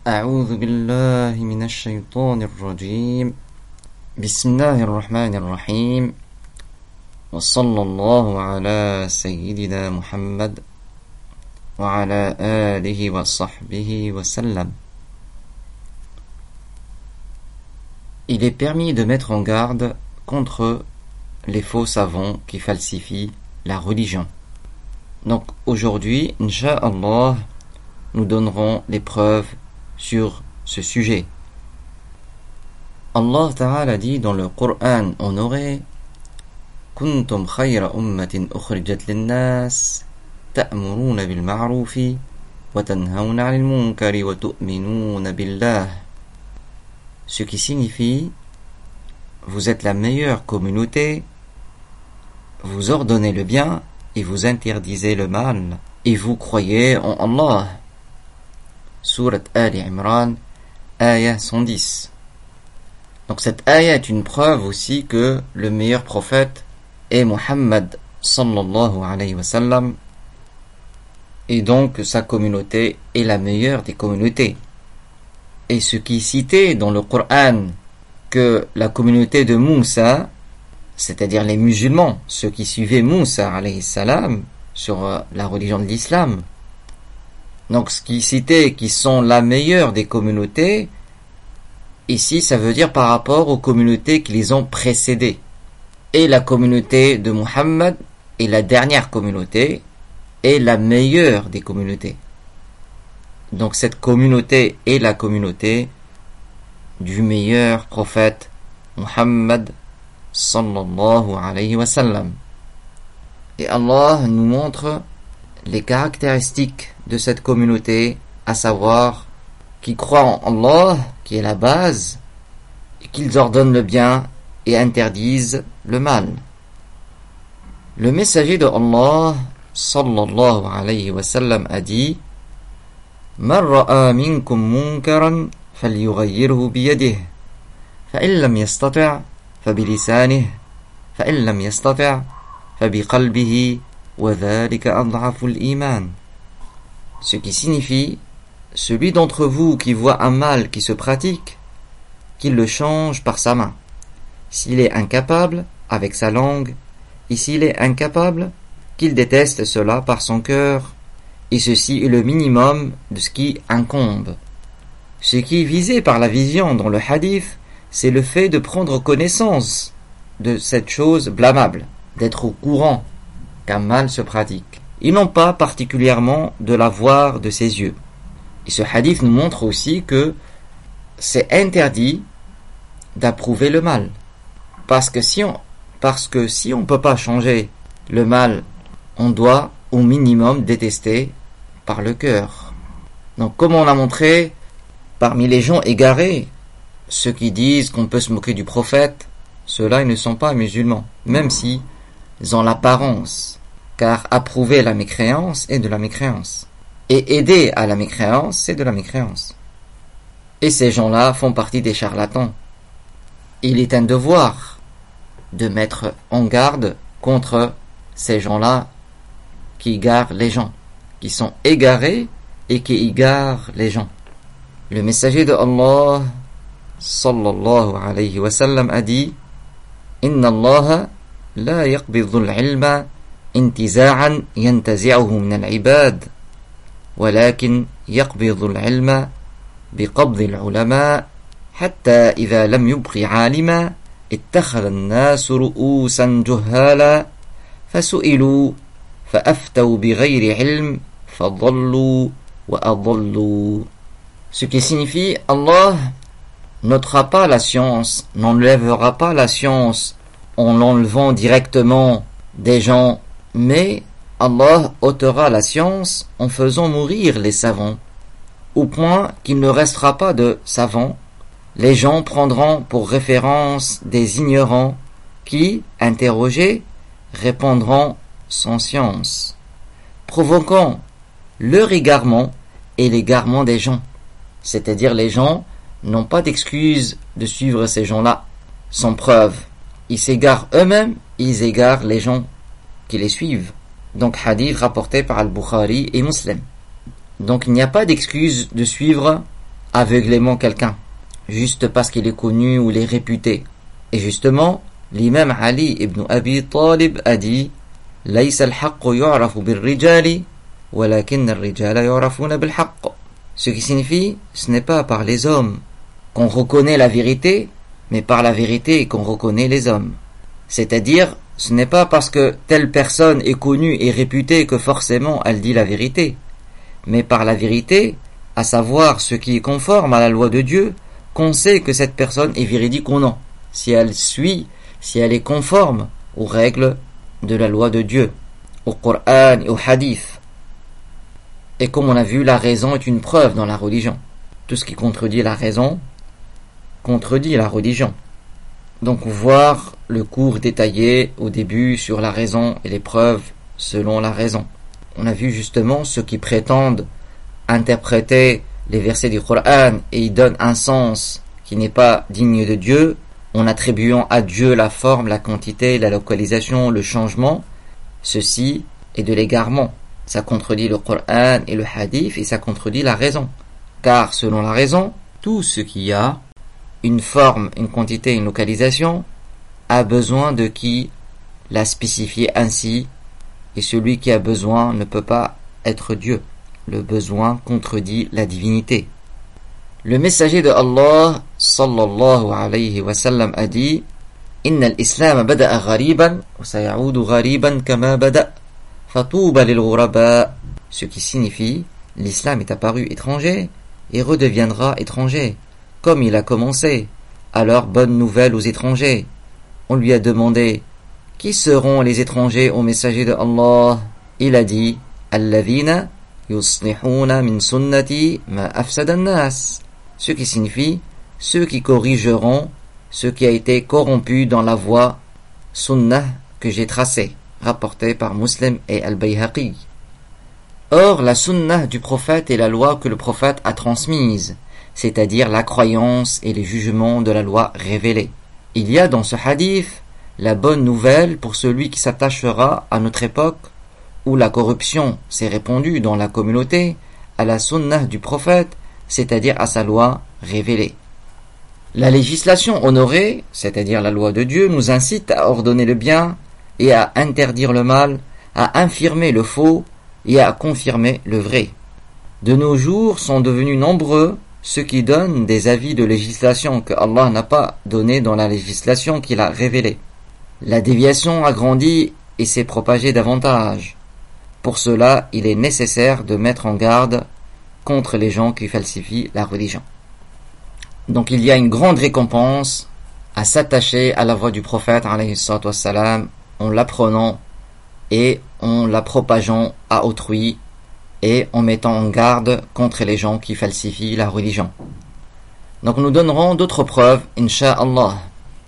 أعوذ بالله من الشيطان الرجيم بسم الله الرحمن الرحيم وصلى الله على سيدنا محمد وعلى آله وصحبه وسلم. Il est permis de mettre en garde contre les faux savants qui falsifient la religion. Donc aujourd'hui, Inch'Allah, nous donnerons les preuves sur ce sujet. Allah Ta'ala dit dans le Coran honoré: Kuntum khayra ummatin ukhrijat lin-nas ta'muruna bil ma'rufi wa tanhauna 'anil munkari wa tu'minuna billah. Ce qui signifie: vous êtes la meilleure communauté, vous ordonnez le bien et vous interdisez le mal, et vous croyez en Allah. Surat Ali Imran, ayah 110. Donc cette ayah est une preuve aussi que le meilleur prophète est Muhammad sallallahu alayhi wa sallam, et donc sa communauté est la meilleure des communautés. Et ce qui est cité dans le Coran, que la communauté de Moussa, c'est-à-dire les musulmans, ceux qui suivaient Moussa alayhi salam sur la religion de l'islam, donc ce qui est cité qui sont la meilleure des communautés, ici ça veut dire par rapport aux communautés qui les ont précédées. Et la communauté de Muhammad est la dernière communauté et la meilleure des communautés. Donc cette communauté est la communauté du meilleur prophète Muhammad sallallahu alayhi wa sallam. Et Allah nous montre les caractéristiques de cette communauté, à savoir qu'ils croient en Allah, qui est la base, et qu'ils ordonnent le bien et interdisent le mal. Le messager de Allah sallallahu alayhi wa sallam a dit: Man ra'a minkum munkaran falyughayyirhu biyadihi fa in lam yastati' fa bilisanihi fa in lam yastati' fa biqalbihi wa dhalika adhafu al-iman. Ce qui signifie: celui d'entre vous qui voit un mal qui se pratique, qu'il le change par sa main. S'il est incapable, avec sa langue, et s'il est incapable, qu'il déteste cela par son cœur, et ceci est le minimum de ce qui incombe. Ce qui est visé par la vision dans le hadith, c'est le fait de prendre connaissance de cette chose blâmable, d'être au courant qu'un mal se pratique, et non pas particulièrement de la voir de ses yeux. Et ce hadith nous montre aussi que c'est interdit d'approuver le mal, parce que si on peut pas changer le mal, on doit au minimum détester par le cœur. Donc comme on l'a montré, parmi les gens égarés, ceux qui disent qu'on peut se moquer du prophète, ceux-là ils ne sont pas musulmans, même si ils ont l'apparence, car approuver la mécréance est de la mécréance, et aider à la mécréance c'est de la mécréance. Et ces gens-là font partie des charlatans. Il est un devoir de mettre en garde contre ces gens-là qui égarent les gens, qui sont égarés et qui égarent les gens. Le messager de Allah sallallahu alayhi wa sallam a dit: Inna Allah la yaqbidhu al-ilma intiza'an yantazi'uhu min al-ibad walakin yaqbidhu al-ilma biqabdi al-ulama hatta idha lam yubqi 'alima ittakhadha an-nas ru'usan juhala fasu'ilu fa'aftaw bighayri 'ilm fadallu wa adallu. Ce qui signifie: Allah n'ôtera pas la science, n'enlèvera pas la science en l'enlevant directement des gens, mais Allah ôtera la science en faisant mourir les savants, au point qu'il ne restera pas de savants. Les gens prendront pour référence des ignorants qui, interrogés, répondront sans science, provoquant leur égarement et l'égarement des gens. C'est-à-dire les gens n'ont pas d'excuse de suivre ces gens-là sans preuve. Ils s'égarent eux-mêmes, ils égarent les gens qui les suivent. Donc hadith rapporté par Al-Bukhari et Muslim. Donc il n'y a pas d'excuse de suivre aveuglément quelqu'un, juste parce qu'il est connu ou il est réputé. Et justement, l'imam Ali ibn Abi Talib a dit ليس الحق يعرف بالرجال ولكن الرجال يعرفون بالحق. Ce qui signifie, ce n'est pas par les hommes qu'on reconnaît la vérité, mais par la vérité qu'on reconnaît les hommes. C'est-à-dire, ce n'est pas parce que telle personne est connue et réputée que forcément elle dit la vérité, mais par la vérité, à savoir ce qui est conforme à la loi de Dieu, qu'on sait que cette personne est véridique ou non, si elle suit, si elle est conforme aux règles de la loi de Dieu, au Coran et au Hadith. Et comme on a vu, la raison est une preuve dans la religion. Tout ce qui contredit la raison contredit la religion. Donc voir le cours détaillé au début sur la raison et les preuves selon la raison. On a vu justement ceux qui prétendent interpréter les versets du Coran et y donnent un sens qui n'est pas digne de Dieu, en attribuant à Dieu la forme, la quantité, la localisation, le changement. Ceci est de l'égarement. Ça contredit le Coran et le Hadith et ça contredit la raison. Car selon la raison, tout ce qui a une forme, une quantité, une localisation a besoin de qui l'a spécifié ainsi, et celui qui a besoin ne peut pas être Dieu. Le besoin contredit la divinité. Le messager de Allah sallallahu alayhi wa sallam a dit Inna al-Islam bada'a ghariban wa sayaudu ghariban kama bada' fatuba lil ghuraba. Ce qui signifie l'islam est apparu étranger et redeviendra étranger comme il a commencé. Alors bonne nouvelle aux étrangers. On lui a demandé qui seront les étrangers au messager de Allah? Il a dit Alladhina yuslihuna min sunnati ma afsada an-nas. Ce qui signifie ceux qui corrigeront ce qui a été corrompu dans la voie sunnah que j'ai tracée, rapportée par Muslim et Al-Bayhaqi. Or, la sunnah du prophète est la loi que le prophète a transmise, c'est-à-dire la croyance et les jugements de la loi révélée. Il y a dans ce hadith la bonne nouvelle pour celui qui s'attachera à notre époque, où la corruption s'est répandue dans la communauté, à la sunnah du prophète, c'est-à-dire à sa loi révélée. La législation honorée, c'est-à-dire la loi de Dieu, nous incite à ordonner le bien et à interdire le mal, à infirmer le faux et à confirmer le vrai. De nos jours sont devenus nombreux ceux qui donnent des avis de législation que Allah n'a pas donné dans la législation qu'il a révélée. La déviation a grandi et s'est propagée davantage. Pour cela, il est nécessaire de mettre en garde contre les gens qui falsifient la religion. Donc il y a une grande récompense à s'attacher à la voie du prophète alayhi salatu wassalam, en l'apprenant et en la propageant à autrui et en mettant en garde contre les gens qui falsifient la religion. Donc nous donnerons d'autres preuves, incha'Allah.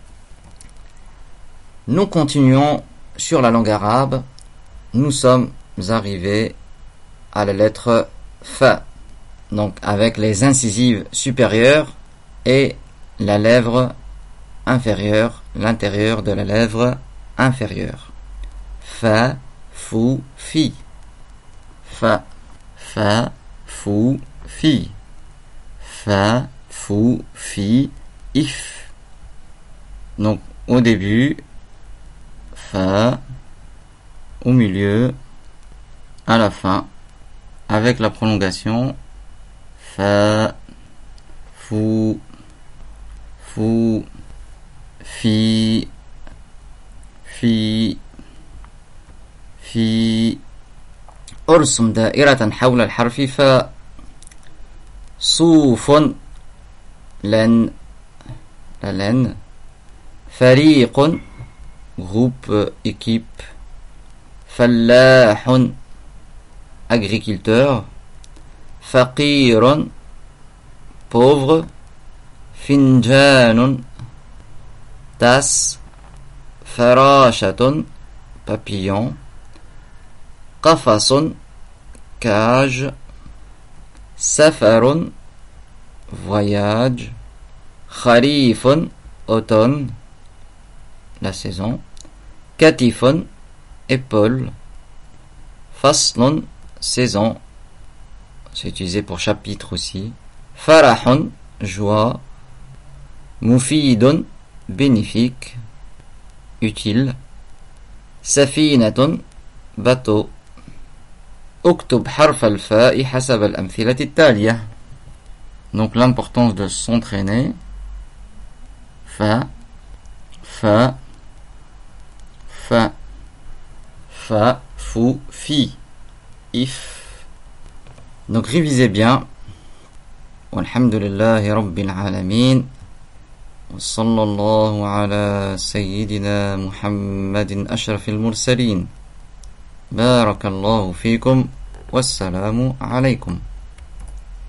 Nous continuons sur la langue arabe. Nous sommes arrivés à la lettre Fa, donc avec les incisives supérieures et la lèvre inférieure, l'intérieur de la lèvre inférieure. Fa, fou, fi. Fa, fa, fou, fi. Fa, fou, fi, if. Donc au début, fa, au milieu, à la fin, avec la prolongation, fa, fou, fou, fi, fi, fi. أرسم دائرة حول الحرف فاء. صوف لن la laine. فريق groupe, équipe. فلاح agriculteur. فقير pauvre. فنجان tasse. فراشة papillon. قفص cage. سفر voyage. خريف automne la saison. كتف épaule. فصل saison, c'est utilisé pour chapitre aussi. فرح joie, مفيد bénéfique, utile, سفينة bateau. اكتب حرف الفاء حسب الأمثلة التالية. Donc l'importance de s'entraîner. Fa, fa, fa, fa, fou, fi, if. Donc révisez bien. Walhamdulillahi Rabbil Alamin. وصلى الله على سيدنا محمد أشرف المرسلين. بارك الله فيكم والسلام عليكم.